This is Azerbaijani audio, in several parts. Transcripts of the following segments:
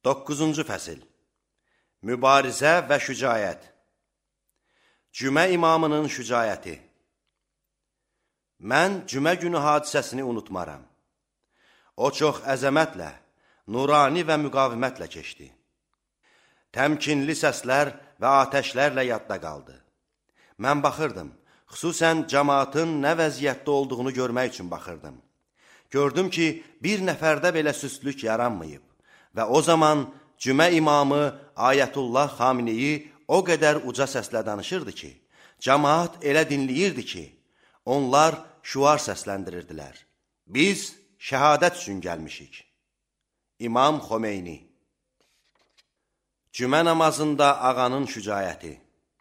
9-cu fəsil. Mübarizə və şücaət. Cümə imamının şücaəti. Mən cümə günü hadisəsini unutmaram. O çox əzəmətlə, nurani və müqavimətlə keçdi. Təmkinli səslər və atəşlərlə yadda qaldı. Mən baxırdım, xüsusən cəmaatın nə vəziyyətdə olduğunu görmək üçün baxırdım. Gördüm ki, bir nəfərdə belə süstlük yaranmayıb. Və o zaman cümə imamı Ayətullah Xameneyi o qədər uca səslə danışırdı ki, cəmaat elə dinləyirdi ki, onlar şüar səsləndirirdilər. Biz şəhadət üçün gəlmişik. İmam Xomeyni. Cümə namazında ağanın şücaəti.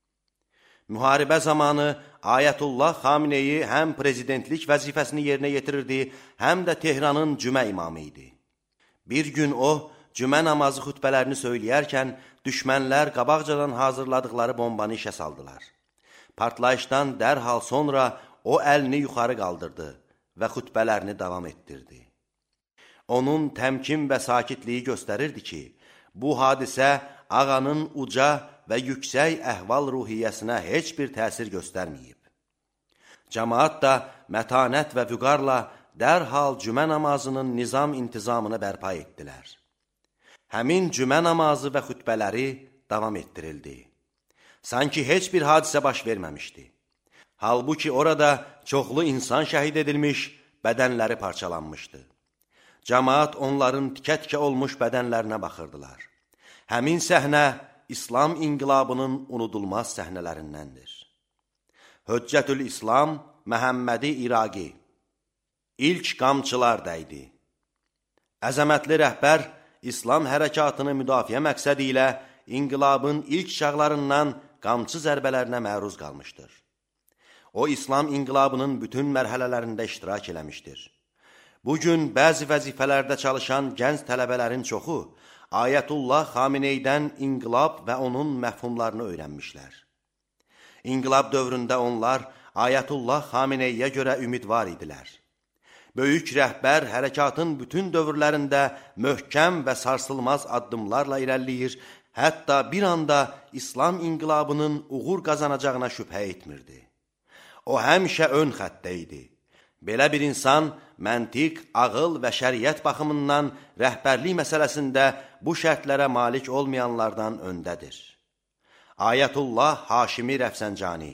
Müharibə zamanı Ayətullah Xameneyi həm prezidentlik vəzifəsini yerinə yetirirdi, həm də Tehranın cümə imamı idi. Bir gün o, cümə namazı xütbələrini söyləyərkən, düşmənlər qabaqcadan hazırladıqları bombanı işə saldılar. Partlayışdan dərhal sonra o əlini yuxarı qaldırdı və xütbələrini davam etdirdi. Onun təmkin və sakitliyi göstərirdi ki, bu hadisə ağanın uca və yüksək əhval-ruhiyyəsinə heç bir təsir göstərməyib. Cəmaat da mətanət və vüqarla dərhal cümə namazının nizam-intizamını bərpa etdilər. Həmin cümə namazı və xütbələri davam etdirildi. Sanki heç bir hadisə baş verməmişdi. Halbuki orada çoxlu insan şəhid edilmiş, bədənləri parçalanmışdı. Cəmaat onların tikə-tikə olmuş bədənlərinə baxırdılar. Həmin səhnə İslam inqilabının unudulmaz səhnələrindəndir. Höccətül İslam Məhəmmədi İraqi. İlk qamçılar dəydi. Əzəmətli rəhbər İslam hərəkatını müdafiə məqsədi ilə inqilabın ilk çağlarından qamçı zərbələrinə məruz qalmışdır. O, İslam inqilabının bütün mərhələlərində iştirak eləmişdir. Bugün bəzi vəzifələrdə çalışan gənc tələbələrin çoxu Ayətullah Xameneydən inqilab və onun məfhumlarını öyrənmişlər. İnqilab dövründə onlar Ayətullah Xameneyiyə görə ümidvar idilər. Böyük rəhbər hərəkatın bütün dövrlərində möhkəm və sarsılmaz addımlarla irəliləyir, hətta bir anda İslam inqilabının uğur qazanacağına şübhə etmirdi. O həmişə ön xəttdə idi. Belə bir insan məntiq, ağıl və şəriət baxımından rəhbərlik məsələsində bu şərtlərə malik olmayanlardan öndədir. Ayətullah Haşimi Rəfsəncani.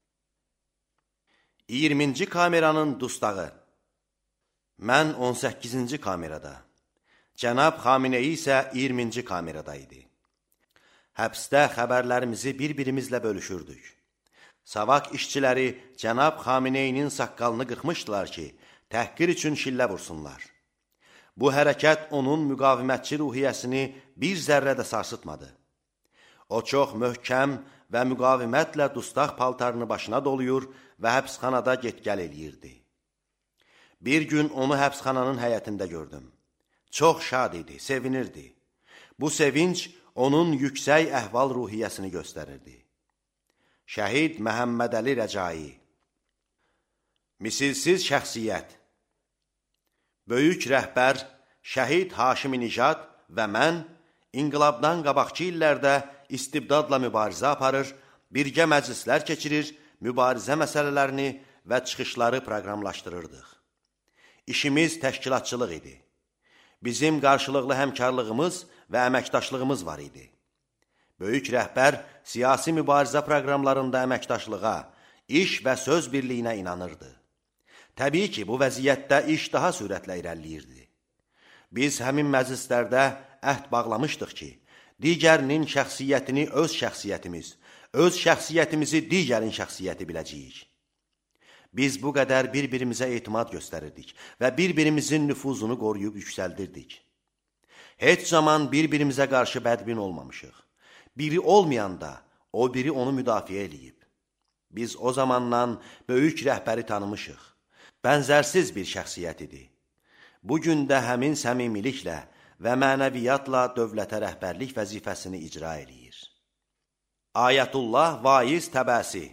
20-ci kameranın dustağı. Mən 18-ci kamerada, Cənab Xameneyi isə 20-ci kamerada idi. Həbsdə xəbərlərimizi bir-birimizlə bölüşürdük. Savaq işçiləri Cənab Xameneyinin saqqalını qırxmışdılar ki, təhqir üçün şillə vursunlar. Bu hərəkət onun müqavimətçi ruhiyyəsini bir zərrə də sarsıtmadı. O çox möhkəm və müqavimətlə dustaq paltarını başına doluyur və həbsxanada get-gəl eləyirdi. Bir gün onu həbsxananın həyətində gördüm. Çox şad idi, sevinirdi. Bu sevinç onun yüksək əhval-ruhiyyəsini göstərirdi. Şəhid Məhəmmədəli Rəcai. Misilsiz şəxsiyyət. Böyük rəhbər Şəhid Haşimi Nijad və mən inqilabdan qabaqçı illərdə istibdadla mübarizə aparır, birgə məclislər keçirir, mübarizə məsələlərini və çıxışları proqramlaşdırırdıq. İşimiz təşkilatçılıq idi. Bizim qarşılıqlı həmkarlığımız və əməkdaşlığımız var idi. Böyük rəhbər siyasi mübarizə proqramlarında əməkdaşlığa, iş və söz birliyinə inanırdı. Təbii ki, bu vəziyyətdə iş daha sürətlə irəliləyirdi. Biz həmin məclislərdə əhd bağlamışdıq ki, digərinin şəxsiyyətini öz şəxsiyyətimiz, öz şəxsiyyətimizi digərin şəxsiyyəti biləcəyik. Biz bu qədər bir-birimizə etimad göstərirdik və bir-birimizin nüfuzunu qoruyub yüksəldirdik. Heç zaman bir-birimizə qarşı bədbin olmamışıq. Biri olmayanda o biri onu müdafiə eləyib. Biz o zamandan böyük rəhbəri tanımışıq. Bənzərsiz bir şəxsiyyət idi. Bugün də həmin səmimiliklə və mənəviyyatla dövlətə rəhbərlik vəzifəsini icra eləyir. Ayətullah Vaiz Təbəsi.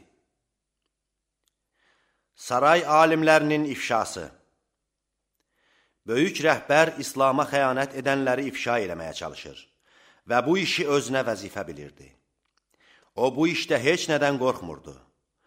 Saray alimlərinin ifşası. Böyük rəhbər İslama xəyanət edənləri ifşa eləməyə çalışır. və bu işi özünə vəzifə bilirdi. O, bu işdə heç nədən qorxmurdu.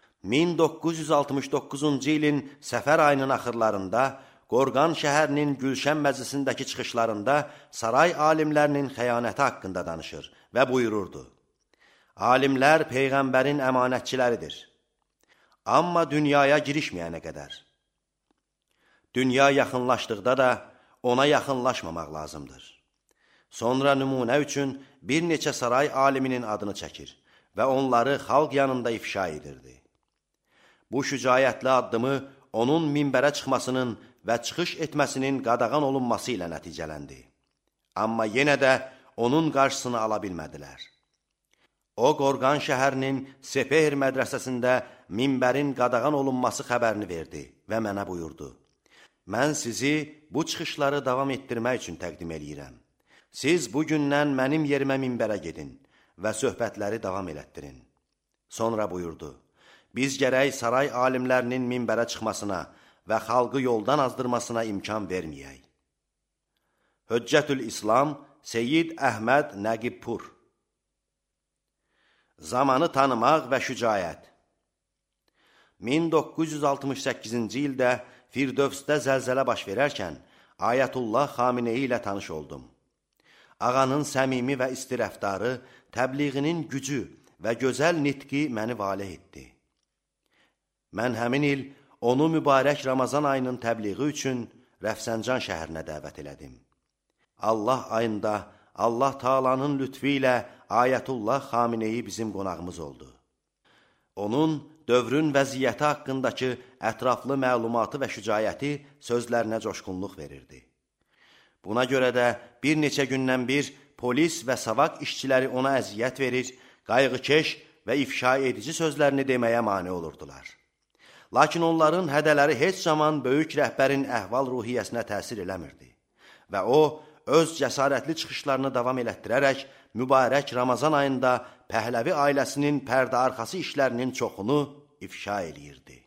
1969-cu ilin səfər ayının axırlarında Qorqan şəhərinin Gülşən məclisindəki çıxışlarında saray alimlərinin xəyanəti haqqında danışır və buyururdu: Alimlər Peyğəmbərin əmanətçiləridir. Amma dünyaya girişməyənə qədər. Dünya yaxınlaşdıqda da ona yaxınlaşmamaq lazımdır. Sonra nümunə üçün bir neçə saray aliminin adını çəkir və onları xalq yanında ifşa edirdi. Bu şücaətli addımı onun minbərə çıxmasının və çıxış etməsinin qadağan olunması ilə nəticələndi. Amma yenə də onun qarşısını ala bilmədilər. O, Qorqan şəhərinin Sepehir mədrəsəsində minbərin qadağan olunması xəbərini verdi və mənə buyurdu: Mən sizi bu çıxışları davam etdirmək üçün təqdim edirəm. Siz bugündən mənim yerimə minbərə gedin və söhbətləri davam elətdirin. Sonra buyurdu: Biz gərək saray alimlərinin minbərə çıxmasına və xalqı yoldan azdırmasına imkan verməyək. Hüccətül İslam Seyyid Əhməd Nəqibpur. Zamanı tanımaq və şücaət. 1968-ci ildə Firdövsdə zəlzələ baş verərkən Ayətullah Xameneyi ilə tanış oldum. Ağanın səmimi və isti rəftarı, təbliğinin gücü və gözəl nitqi məni valeh etdi. Mən həmin il onu mübarək Ramazan ayının təbliği üçün Rəfsəncan şəhərinə dəvət elədim. Allah ayında Allah Taalanın lütfü ilə Ayətullah Xameneyi bizim qonağımız oldu. Onun dövrün vəziyyəti haqqındakı ətraflı məlumatı və şücaəti sözlərinə coşqunluq verirdi. Buna görə də bir neçə gündən bir polis və savaq işçiləri ona əziyyət verir, qayğıkeş və ifşa edici sözlərini deməyə mane olurdular. Lakin onların hədələri heç zaman böyük rəhbərin əhval-ruhiyyəsinə təsir eləmirdi və o, öz cəsarətli çıxışlarını davam elətdirərək mübarək Ramazan ayında Pəhləvi ailəsinin pərdə arxası işlərinin çoxunu ifşa eləyirdi.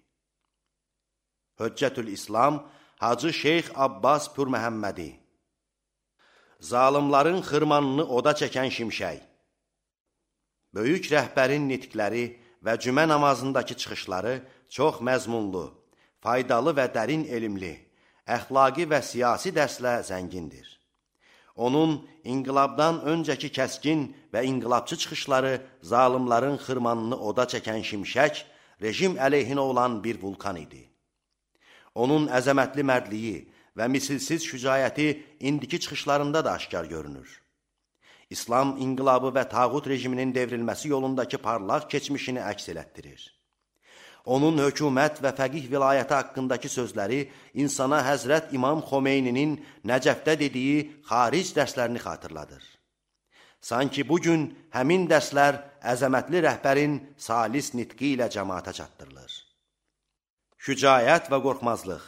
Hüccətül İslam Hacı Şeyx Abbas Pürməhəmmədi. Zalimların xırmanını oda çəkən şimşək. Böyük rəhbərin nitqləri və cümə namazındakı çıxışları çox məzmunlu, faydalı və dərin elmli, əxlaqi və siyasi dərslə zəngindir. Onun inqilabdan öncəki kəskin və inqilabçı çıxışları zalimların xırmanını oda çəkən şimşək, rejim əleyhinə olan bir vulkan idi. Onun əzəmətli mərdliyi və misilsiz şücaəti indiki çıxışlarında da aşkar görünür. İslam inqilabı və tağut rejiminin devrilməsi yolundakı parlaq keçmişini əks elətdirir. Onun hökumət və fəqih vilayəti haqqındakı sözləri insana Həzrət İmam Xomeyninin Nəcəfdə dediyi xaric dərslərini xatırladır. Sanki bugün həmin dərslər əzəmətli rəhbərin salis nitqi ilə cəmaata çatdırılır. Şücaət və qorxmazlıq.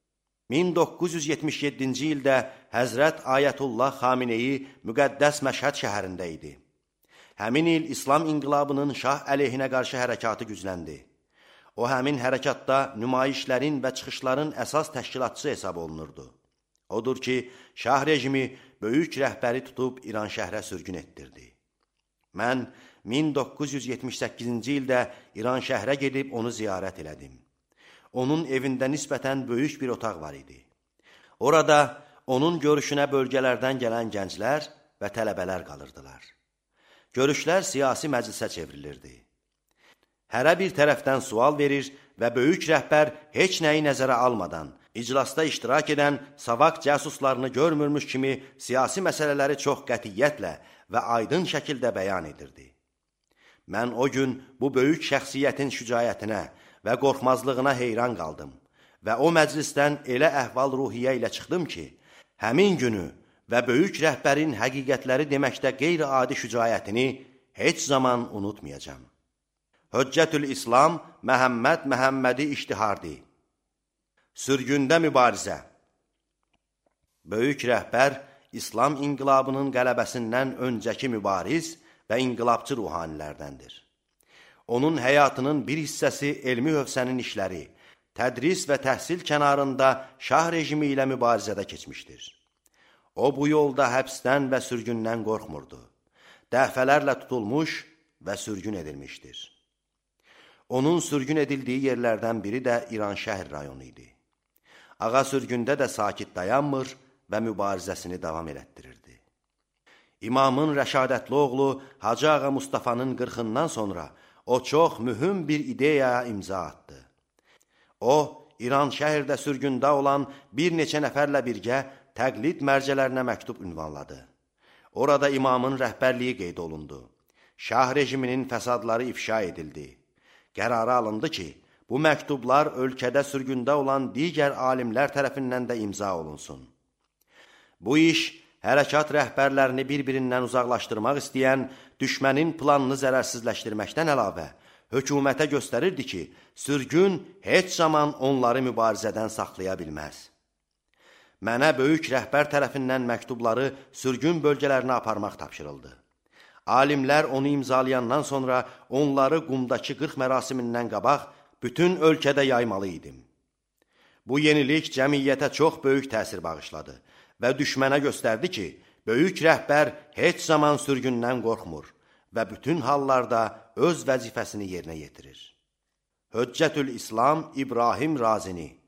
1977-ci ildə Həzrət Ayətullah Xameneyi müqəddəs Məşhəd şəhərində idi. Həmin il İslam inqilabının şah əleyhinə qarşı hərəkatı gücləndi. O, həmin hərəkatda nümayişlərin və çıxışların əsas təşkilatçısı hesab olunurdu. Odur ki, şah rejimi böyük rəhbəri tutub İran şəhərə sürgün etdirdi. Mən 1978-ci ildə İran şəhərə gedib onu ziyarət elədim. Onun evində nisbətən böyük bir otaq var idi. Orada onun görüşünə bölgələrdən gələn gənclər və tələbələr qalırdılar. Görüşlər siyasi məclisə çevrilirdi. Hərə bir tərəfdən sual verir və böyük rəhbər heç nəyi nəzərə almadan, iclasda iştirak edən savaq cəsuslarını görmürmüş kimi siyasi məsələləri çox qətiyyətlə və aydın şəkildə bəyan edirdi. Mən o gün bu böyük şəxsiyyətin şücaətinə və qorxmazlığına heyran qaldım və o məclisdən elə əhval-ruhiyyə ilə çıxdım ki, həmin günü və böyük rəhbərin həqiqətləri deməkdə qeyri-adi şücaətini heç zaman unutmayacağam. Hüccətül İslam Məhəmməd Məhəmmədi İştihardi. Sürgündə mübarizə. Böyük rəhbər İslam inqilabının qələbəsindən öncəki mübariz və inqilabçı ruhanilərdəndir. Onun həyatının bir hissəsi elmi hövsənin işləri, tədris və təhsil kənarında şah rejimi ilə mübarizədə keçmişdir. O, bu yolda həbsdən və sürgündən qorxmurdu dəfələrlə tutulmuş və sürgün edilmişdir. Onun sürgün edildiyi yerlərdən biri də İran şəhər rayonu idi. Ağa sürgündə də sakit dayanmır və mübarizəsini davam elətdirirdi. İmamın rəşadətli oğlu Hacı Ağa Mustafanın 40-dan sonra o çox mühüm bir ideyaya imza atdı. O, İran şəhərdə sürgündə olan bir neçə nəfərlə birgə təqlid mərcələrinə məktub ünvanladı. Orada imamın rəhbərliyi qeyd olundu. Şah rejiminin fəsadları ifşa edildi. Qərara alındı ki, bu məktublar ölkədə sürgündə olan digər alimlər tərəfindən də imza olunsun. Bu iş, hərəkat rəhbərlərini bir-birindən uzaqlaşdırmaq istəyən düşmənin planını zərərsizləşdirməkdən əlavə, hökumətə göstərirdi ki, sürgün heç zaman onları mübarizədən saxlaya bilməz. Mənə böyük rəhbər tərəfindən məktubları sürgün bölgələrinə aparmaq tapşırıldı. Alimlər onu imzalayandan sonra onları Qumdakı 40 mərasimindən qabaq bütün ölkədə yaymalı idim. Bu yenilik cəmiyyətə çox böyük təsir bağışladı və düşmənə göstərdi ki, böyük rəhbər heç zaman sürgündən qorxmur və bütün hallarda öz vəzifəsini yerinə yetirir. Höccətül İslam İbrahim Razini